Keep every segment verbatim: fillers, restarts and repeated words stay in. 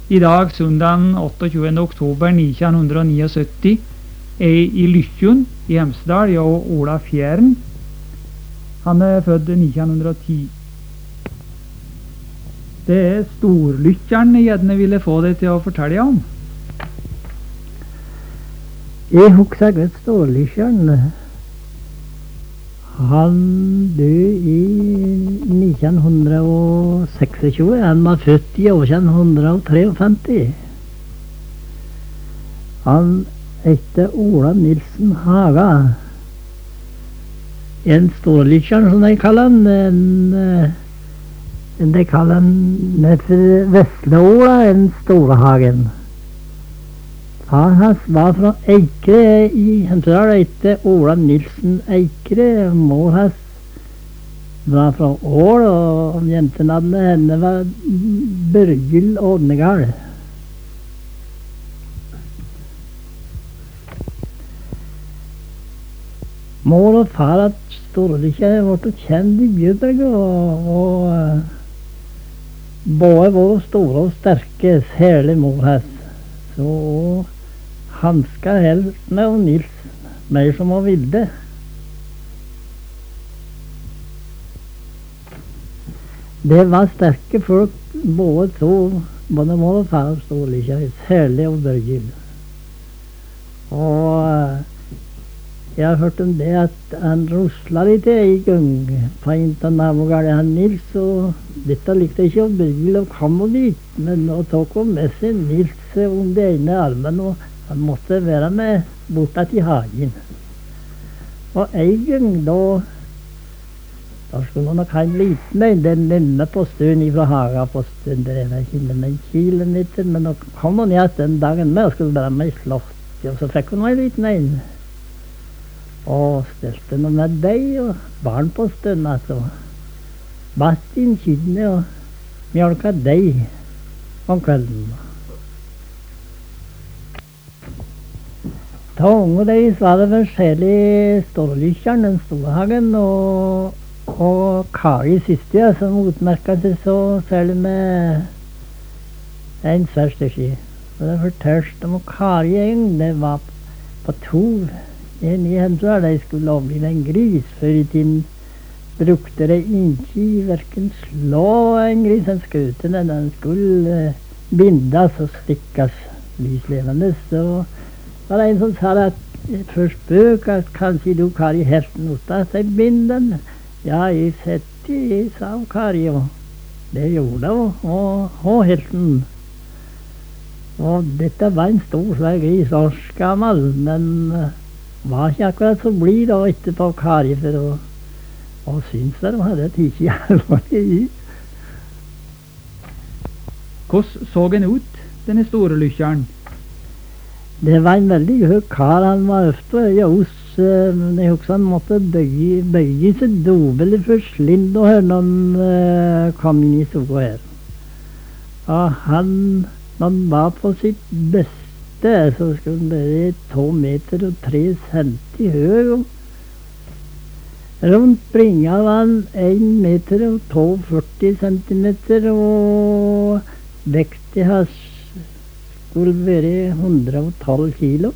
I dag, søndagen otteogtjuende oktober nittenhundresyttini, er i Lykkjun i Hemsedal, jeg og Ola Fjæren. Han er født nittenhundreti. Det er Storlykkjern jeg gjerne ville få deg til å fortelle om. Jeg husker godt Storlykkjern. Han døde i nittenhundreseksogtjue. Han var født i nittenhundretreogfemti. Han heter Ola Nilsen Haga. En Storlykkjern, som de kaller han. En, en de kaller han nede Vesle Ola, en Storhagen. Far hans var fra Eikre i Hemsedal, heter Ola Nilsen Eikre. Mor hans var fra Ål, og jentenavnet henne var Børgil Ådnegard. Mor og far at Storlykkjern ble kjent i Bjørberg, og, og både var store og sterke, særlig mor hans. Så Hanska helt med og Nils, mer som hun ville. Det var sterke folk, både to, både mor og far Storlykkjern, særlig og Børgil. Og jeg har hørt om det at han rusla litt i gang på internavogale han Nils, og dette likte ikke, og Børgil og kom og dit, men nå tok hun med seg Nils om det ene armen, og han måtte være med bortatt i hagen. Og en gang da, da skulle han nok ha en liten en, den nemme på stuen ifra Haga på stuen, det er ikke med en kilometer, men nå kom han igjen den dagen med og skulle være med i slott, og så fikk han en liten en. Og stelte noe med deg og barn på stuen, altså. Vatt inn kyrne og mjølka deg om kvelden. Ta unge de var det forskjellig Storlykkjern, den Storhagen, og, og Kari siste, som utmerket seg så særlig med en sversteski. Og det fortørst om Kari en, det var på to, en i Hemsedal, de skulle avlive en gris. Før i tiden brukte de ikke hverken slå en gris, en skutene, den skulle bindes og stikkes lyslevende, så var det en som sa at først spøk at kanskje du Kari heften hos deg, så bind den. Ja, jeg sett i, sa Kari, og det gjorde hun, og hun heften. Og dette var en stor svær gris, årsgammal, men var ikke akkurat så blid da etterpå Kari, for å, og syns det hun hadde tidsig alvorlig i. Hvordan så en ut, denne Storlykkjern? Det var en veldig høy kar, han var ofte i oss, men jeg husker han måtte bøye, bøye seg dobelig for slind og høre når han uh, kom inn i soga her. Og han, når han var på sitt beste, så skulle han være to meter og tre centi høy. Rundt bringa var han en meter og to førti centimeter, og vektig hans skulle være hundre og tolv kilo.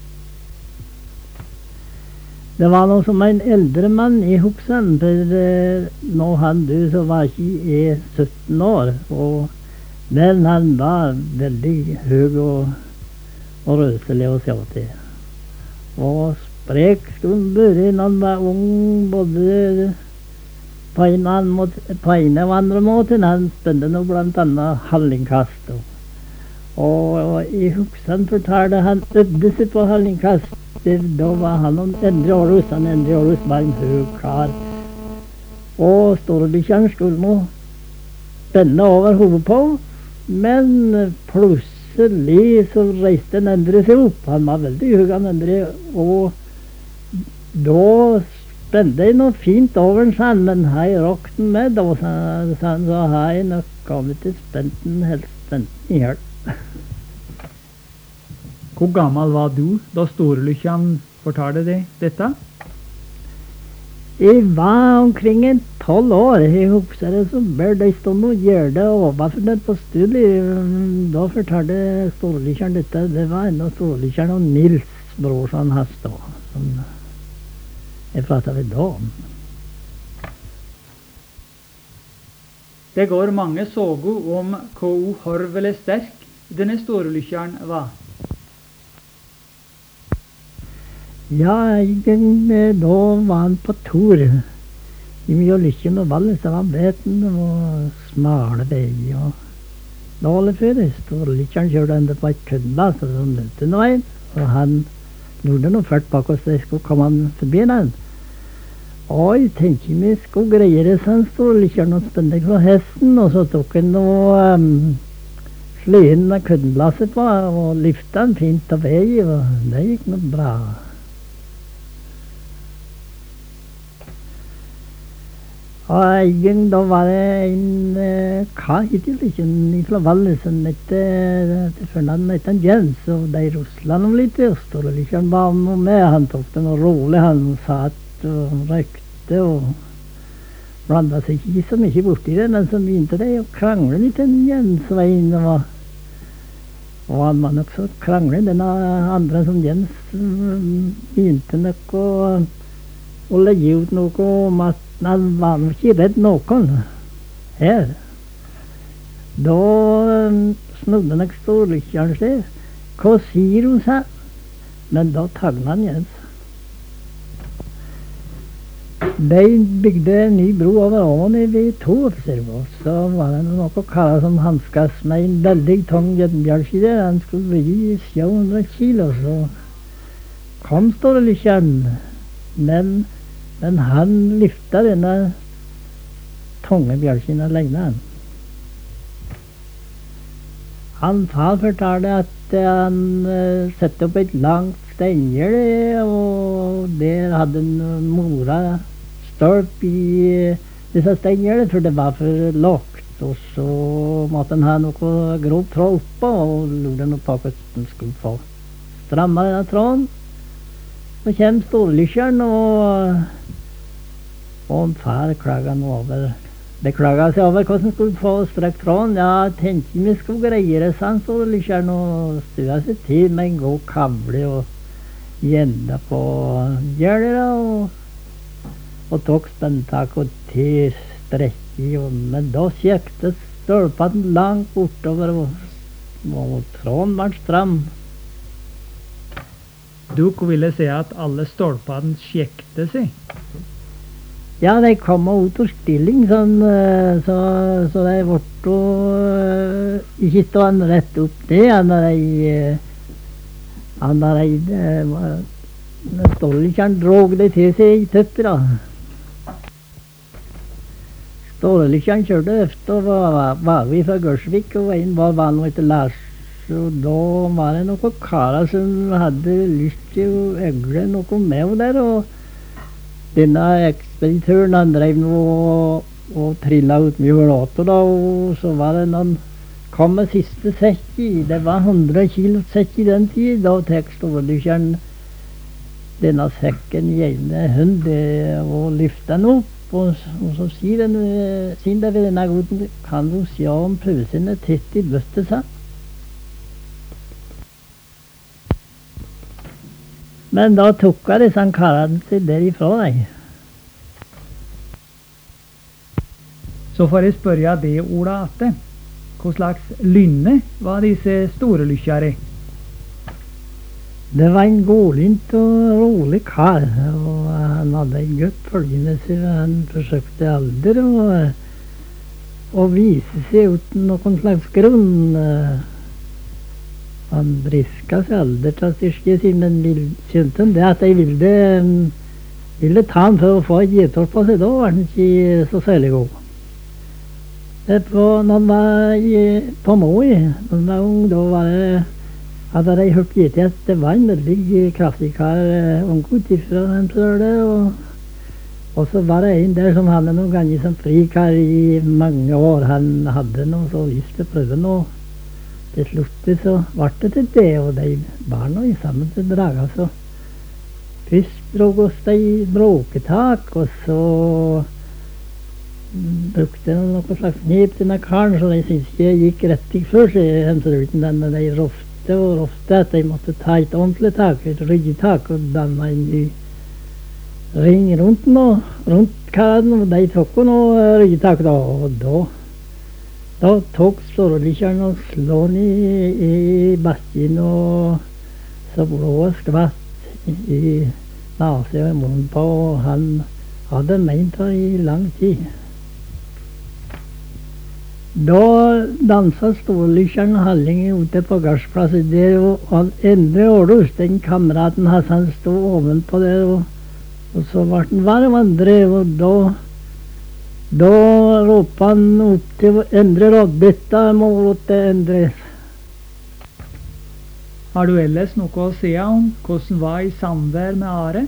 Det var noe som en eldre mann i Hoksan, for eh, når han døde så var ikke jeg sytten år, og, men han var veldig høy og, og røselig å se til. Og sprek skulle han være når han var ung, både på en, måte, på en og andre måte. Han spente noe blant annet hallingkast. Og, og i Hoksan fortalte han øvde seg på hallingkast. Da var han om Endre Aarhus. Han Endre Aarhus var en høy kar. Og Storlykkjern skulle nå spenne over hodet på, men plutselig så reiste en Endre seg opp. Han var veldig høy, han Endre, og da spente jeg noe fint over han, men hei råk den med, da sa han, så hei nok kommet til spenten, helst spenten i hjel. Hvor gammel var du da Storlykkjern fortalte deg dette? Jeg var omkring et tolv år. Jeg husker det så ble det stående og gjør det overfor det på studiet. Da fortalte Storelykkeren dette. Det var enda Storelykkeren og Nils, brorsan hans da, som jeg pratet ved da om. Det går mange sågo om hvor horvelig sterk denne Storelykkeren var. Ja, den, da var han på tur. I mye lykken og valget, så var beten og smale vei og dårlig før. Storelykkeren kjørte enda på et kødlass og så møtte noe en, og han gjorde noe ført bak oss, så skulle komme han forbi den. Og jeg tenkte vi skulle greie det, sånn Storelykkeren, og spente på hesten, og så tok han og um, sli inn av kødlasset på, og lyftet han fint av vei, og det gikk noe bra. Og egen, da var det en eh, kar hittil ikke fra Valle som etter til fornavn etter Jens, og de rusla noe litt, og Storelykkeren var noe med, han tok det noe rolig, han satt og røykte og blandet seg ikke så mye borti det, men så begynte de å krangle litt en Jens var inne, og, og han var nok så krangle, denne andre som Jens begynte nok å, å legge ut noe om at han var nok ikke redd noen her. Da snodde nok Storelykkeren seg. Hva sier hun, sa? Men da tagna han Jens. De bygde en ny bro over åen ved Torp, så var det noen karer som hanskas med en veldig tung gjenbjørski der. Han skulle veie sju hundre kilo, så kom Storelykkeren. Men Men han lyfta denne tunge bjørken alene. Han far fortalte at han uh, sette opp et langt stengel, og der hadde en mora stolp i uh, disse stengelene, for det var for lågt. Og så måtte han ha noe grovt tråd oppå, og lurte noe på hvordan han skulle få stramma denne tråden. Så kom Storelykkeren, og Og en far klaget noe over, beklaget seg over hvordan han skulle få strekt tråden. Ja, tenkte vi skulle greie det, sa han Storelykkeren, og stua seg til med en god kavle og gjenda på gjerdere, og, og tok spenntak og til strekk i, og, men da kjekte stolpene langt bortover, og, og tråden var stram. Du ville si at alle stolpene kjekte seg? Ja, de kom ut av stilling, sånn, så, så de ble uh, ikke stående rett opp det, når de, uh, når de, uh, Storelykkeren drog det til seg i tøpper, da. Storelykkeren kjørte efter, og var, var vi fra Gørsvik, og en var vann og etter Lars, og da var det noen karer som hadde lyst til å øgle noe med der, og denne ekspeditøren, han drev nå og, og trillet ut mye låter da, og så var det noen, kom med siste sekk i, det var hundre kilo sekk i den tid, da tek Storelykkeren denne sekken i ene hund, og lyfte den opp, og, og så sier den, sier det ved denne goden, kan du se om prøvesene tett i bøttet, sa. Men da tok jeg disse karene til derifra deg. Så får jeg spørre det, Ola, Atte. Hva slags lynne var disse Storelykkere? Det var en godlynt og rolig kar, og han hadde en godt følgende, så han forsøkte aldri å, å vise seg uten noen slags grunn. Han briska seg aldri til å styrke sin, men skjønte det at de ville, ville ta han for å få et gjetord på seg, da var han ikke så særlig god. På, når han var i, på Moi, når han var ung, da var det, hadde de hørt gitt at det var en veldig kraftig kar, unggutt fra den prøvde, og, og så var det en der som hadde noen ganger som frikar i mange år. Han hadde noe så lyst til å prøve noe. Til slutt så ble det til det, og de var nå i sammen til draga, så først drog oss de bråketak, og så brukte noe slags knep denne karen, så de syntes ikke det gikk rettig for seg, hemsedulten, den de rofte og rofte at de måtte ta et ordentlig tak, et ryddetak, og danne en ny ring rundt den, og rundt karen, og de tok noe ryddetak da, og da, da tok Storelykkeren og slå den i, i bakken, og så blå skvatt i nase og i munnen på, og han hadde ment det i lang tid. Da danset Storelykkeren Halling ute på gardsplassen der, og han Endre Århus, den kameraten hans, han stod ovenpå der, og, og så ble han varm andre, og da, da råpte han opp til Endre Rådbytta mot Endre. Har du ellers noe å si om hvordan var i samvær med Are?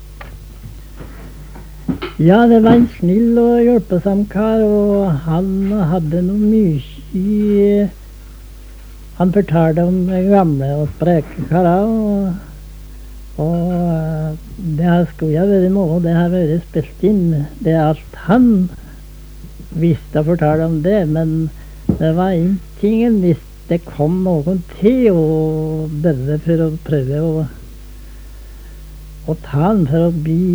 Ja, det var en snill og hjelpesam kar, og han hadde noe mye. Han fortalte om gamle og spreke karer, og, og det har skulle ha vært noe, det har vært spilt inn. Det er alt han visste å fortelle om det, men det var ingenting hvis det kom noen til, og bare for å prøve å, å ta han for å bli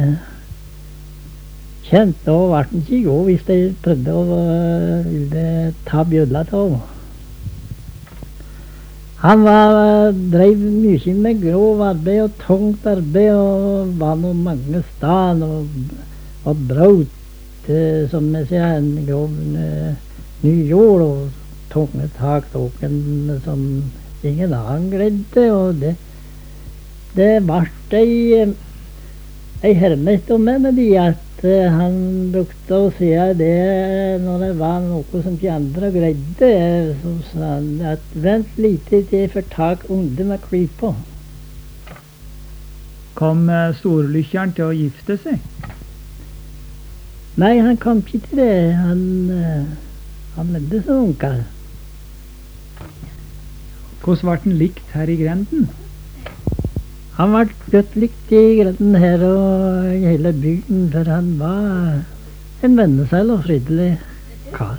kjent, og var den ikke god hvis de prøvde å uh, ta bjødla til. Han var, drev mye med grov arbeid og tungt arbeid, og var noe mange steder, og, og brøt, uh, som jeg sier, en grov uh, ny jord, og tunge taktåken som ingen annen greide, og det, det var ei, ei hermet om meg med de at han brukte å si det når det var noe som de andre greide, så sa han at vent lite til jeg får tak ungdom med klypa. Kom Storelykkeren til å gifte seg? Nei, han kom ikke til det. Han, han levde som unkar. Hvordan var den likt her i grenden? Han var godt likt i grenden her og i hele bygden, for han var en venneseil og fridelig kar.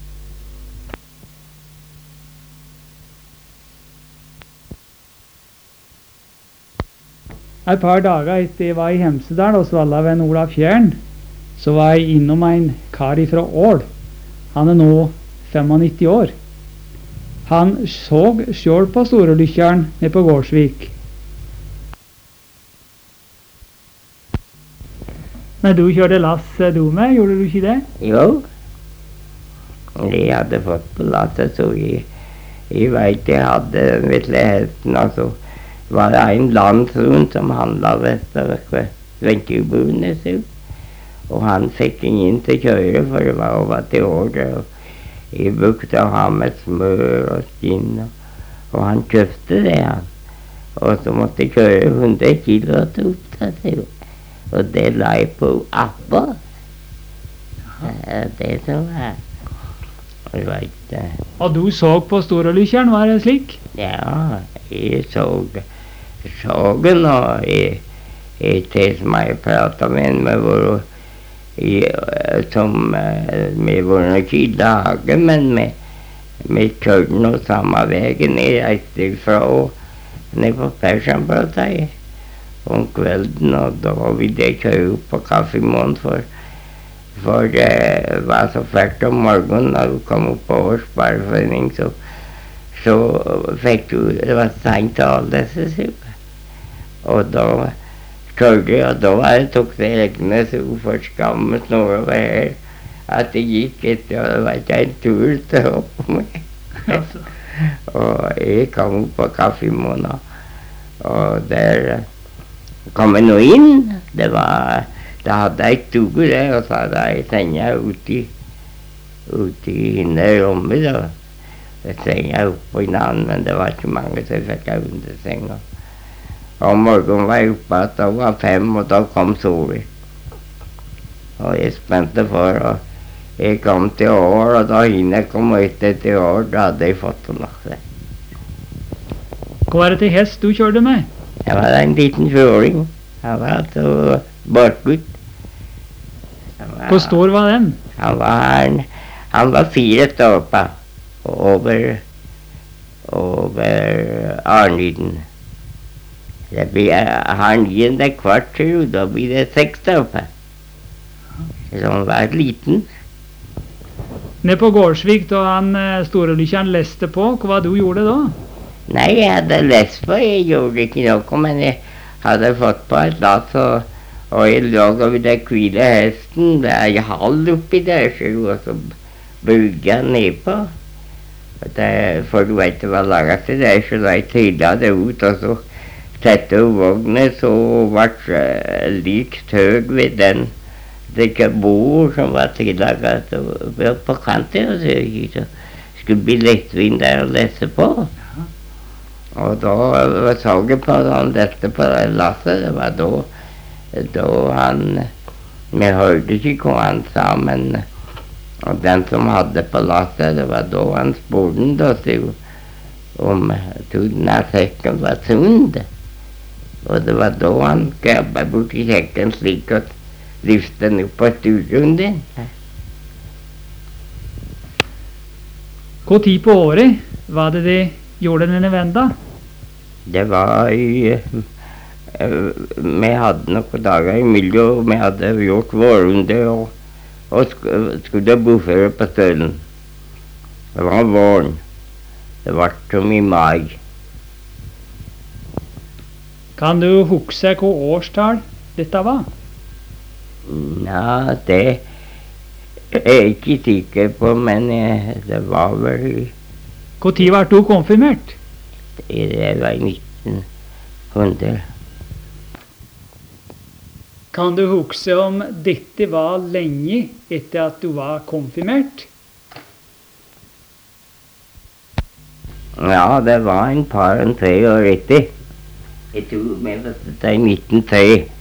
Et par dager etter jeg var i Hemsedal og svalla ved Ola Fjern, så var jeg innom en kar fra Ål. Han er nå nittifem år. Han så selv på Storelykkeren nede på Gårdsvik. Men du kjørte lass du med, gjorde du ikke det? Jo. Jeg hadde fått på lasset, så jeg, jeg vet jeg hadde den vesle hesten, altså. Var det en landsrund som handlet vestover ved Svenkjøbunes, og han fikk ingen til å kjøre, for det var over til året, og jeg brukte å ha med smør og skinn, og, og han kjøpte det, han. Og så måtte jeg kjøre hundre kilo til opptatt, og det la jeg på appa. Det som er. Jeg vet det. Og du så på Storelykkeren, var det slik? Ja, jeg så, så den, og jeg, jeg til som jeg pratet med en med vår, jeg, som med vår nok i dagen, men med, med kjørte noe samme veien. Jeg reiste fra ned på Persson på seg om kvelden, og da ville jeg kjøre opp på kaffemån, for, for det var så fælt om morgenen når du kom opp på årspareforening, så, så fikk du, det var sent til alle disse syke. Og da kjørte jeg, og da var det tok det egne så for skammet noe over her, at det gikk etter, og det var ikke en tur til å hoppe med. Og jeg kom opp på kaffemån, og der kom jeg nå inn. Det var, det hadde jeg stod det, og så hadde jeg senga ute ute i hinne rommet, da. Jeg senga oppe i en annen, men det var ikke mange, så jeg fikk jeg under senga. Og morgenen var jeg oppe, at det var fem, og da kom solen. Og jeg spente for, og jeg kom til år, og da hinne kom etter til år, da hadde jeg fått noe. Hva var det til hest du kjørte med? Det var en liten føring. Han var så bortgutt. Hvor stor var den? Han var, han var fire stolper over, over Arnyden. Det blir, har han gitt det kvart til, da blir det seks stolper. Så han var liten. Nede på Gårdsvik, da han eh, Storelykkeren leste på, hva du gjorde da? Nei, jeg hadde lest på, jeg gjorde ikke noe, men jeg hadde fått på et lass, og, og jeg lå over det hvile hesten, det er halv oppi der, og så brugde jeg nedpå. For du vet, det var laget til det, så da jeg trillet det ut, og så sette over vognet, så ble det likt høy ved den. Det ikke bord som var tillaget på kanten, og så skulle bli lettvinn der å lese på. Og da så jeg på han leste på lasset, det var da, da han, vi hørte ikke hva han sa, men og den som hadde på lasset, det var da han spurte da, så, om tuden av sekken var sund. Og det var da han grabbet bort i sekken slik at lyfte den opp på studioen din. Hva tid på året var det de gjorde denne venda? Det var i... Uh, vi hadde noen dager i miljø, og vi hadde gjort vårrunde, og, og sk skulle boføre på Stølen. Det var våren. Det var som i mai. Kan du huske hva årstall dette var? Ja, det er jeg ikke sikker på, men eh, det var vel... Hva tid var du konfirmert? Det, det var i nitten hundre. Kan du huske om dette var lenge etter at du var konfirmert? Ja, det var en par og tre år etter. Jeg tror vi var i nitten tre.